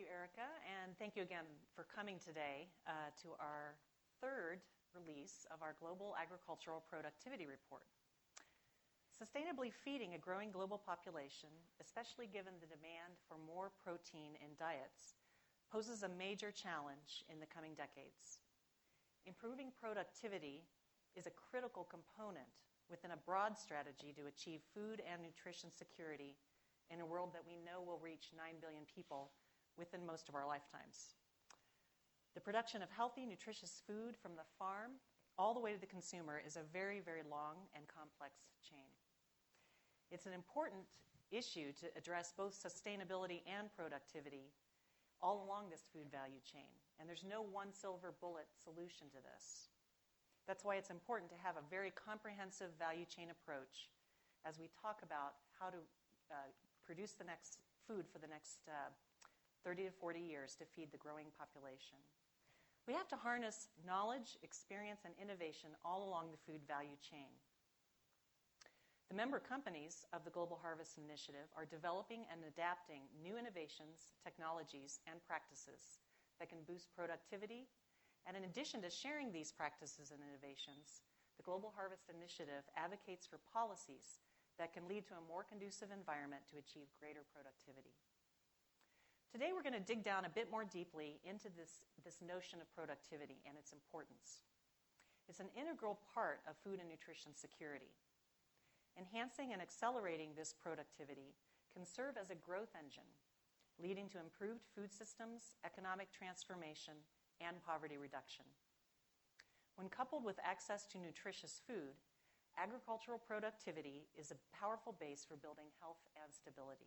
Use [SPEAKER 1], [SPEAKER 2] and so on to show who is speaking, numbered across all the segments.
[SPEAKER 1] you, Erica, and thank you again for coming today to our third release of our Global Agricultural Productivity Report. Sustainably feeding a growing global population, especially given the demand for more protein in diets, poses a major challenge in the coming decades. Improving productivity is a critical component within a broad strategy to achieve food and nutrition security in a world that we know will reach 9 billion people within most of our lifetimes. The production of healthy, nutritious food from the farm all the way to the consumer is a very, very long and complex chain. It's an important issue to address both sustainability and productivity all along this food value chain, and there's no one silver bullet solution to this. That's why it's important to have a very comprehensive value chain approach as we talk about how to produce the next food for the next 30 to 40 years to feed the growing population. We have to harness knowledge, experience, and innovation all along the food value chain. The member companies of the Global Harvest Initiative are developing and adapting new innovations, technologies, and practices that can boost productivity. And in addition to sharing these practices and innovations, the Global Harvest Initiative advocates for policies that can lead to a more conducive environment to achieve greater productivity. Today we're going to dig down a bit more deeply into this notion of productivity and its importance. It's an integral part of food and nutrition security. Enhancing and accelerating this productivity can serve as a growth engine, leading to improved food systems, economic transformation, and poverty reduction. When coupled with access to nutritious food, agricultural productivity is a powerful base for building health and stability.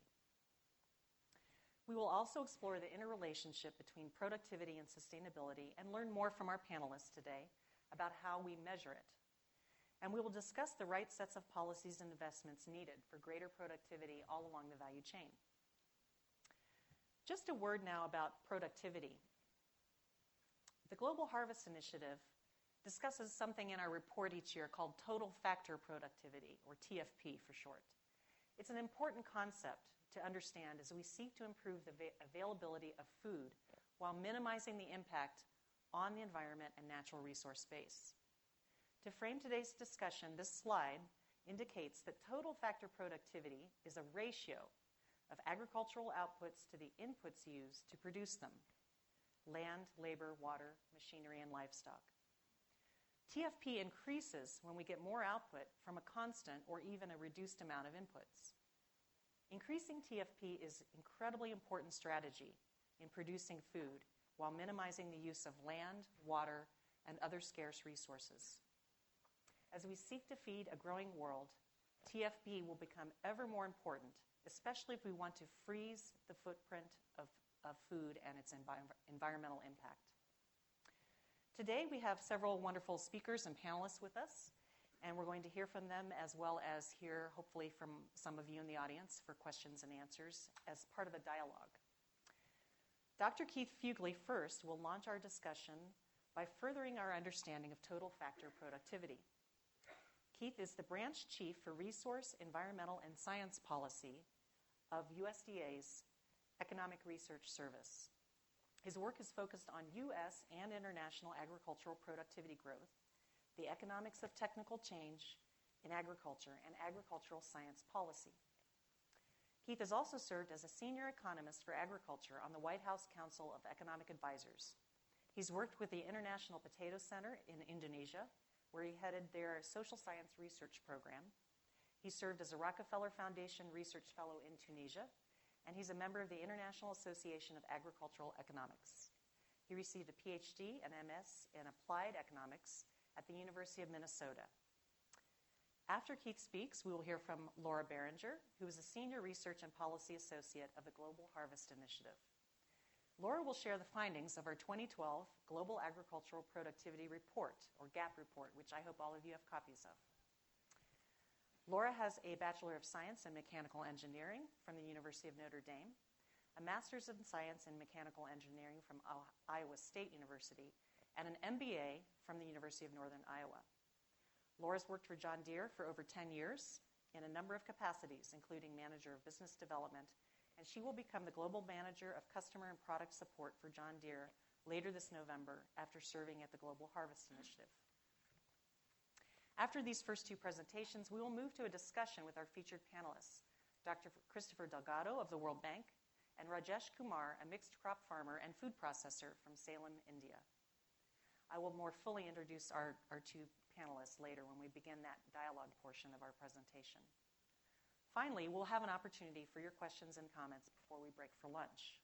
[SPEAKER 1] We will also explore the interrelationship between productivity and sustainability and learn more from our panelists today about how we measure it. And we will discuss the right sets of policies and investments needed for greater productivity all along the value chain. Just a word now about productivity. The Global Harvest Initiative discusses something in our report each year called total factor productivity, or TFP for short. It's an important concept to understand as we seek to improve the availability of food while minimizing the impact on the environment and natural resource space. To frame today's discussion, this slide indicates that total factor productivity is a ratio of agricultural outputs to the inputs used to produce them: land, labor, water, machinery, and livestock. TFP increases when we get more output from a constant or even a reduced amount of inputs. Increasing TFP is an incredibly important strategy in producing food while minimizing the use of land, water, and other scarce resources. As we seek to feed a growing world, TFP will become ever more important, especially if we want to freeze the footprint of food and its environmental impact. Today we have several wonderful speakers and panelists with us, and we're going to hear from them as well as hear, hopefully, from some of you in the audience for questions and answers as part of a dialogue. Dr. Keith Fugly first will launch our discussion by furthering our understanding of total factor productivity. Keith is the branch chief for Resource, Environmental, and Science Policy of USDA's Economic Research Service. His work is focused on U.S. and international agricultural productivity growth, the economics of technical change in agriculture, and agricultural science policy. Keith has also served as a senior economist for agriculture on the White House Council of Economic Advisors. He's worked with the International Potato Center in Indonesia, where he headed their social science research program. He served as a Rockefeller Foundation Research Fellow in Tunisia, and he's a member of the International Association of Agricultural Economics. He received a PhD and MS in Applied Economics at the University of Minnesota. After Keith speaks, we will hear from Laura Barringer, who is a Senior Research and Policy Associate of the Global Harvest Initiative. Laura will share the findings of our 2012 Global Agricultural Productivity Report, or GAP report, which I hope all of you have copies of. Laura has a Bachelor of Science in Mechanical Engineering from the University of Notre Dame, a Master's in Science in Mechanical Engineering from Iowa State University, and an MBA from the University of Northern Iowa. Laura's worked for John Deere for over 10 years in a number of capacities, including Manager of Business Development and she will become the Global Manager of Customer and Product Support for John Deere later this November after serving at the Global Harvest Initiative. After these first two presentations, we will move to a discussion with our featured panelists, Dr. Christopher Delgado of the World Bank and Rajesh Kumar, a mixed crop farmer and food processor from Salem, India. I will more fully introduce our two panelists later when we begin that dialogue portion of our presentation. Finally, we'll have an opportunity for your questions and comments before we break for lunch.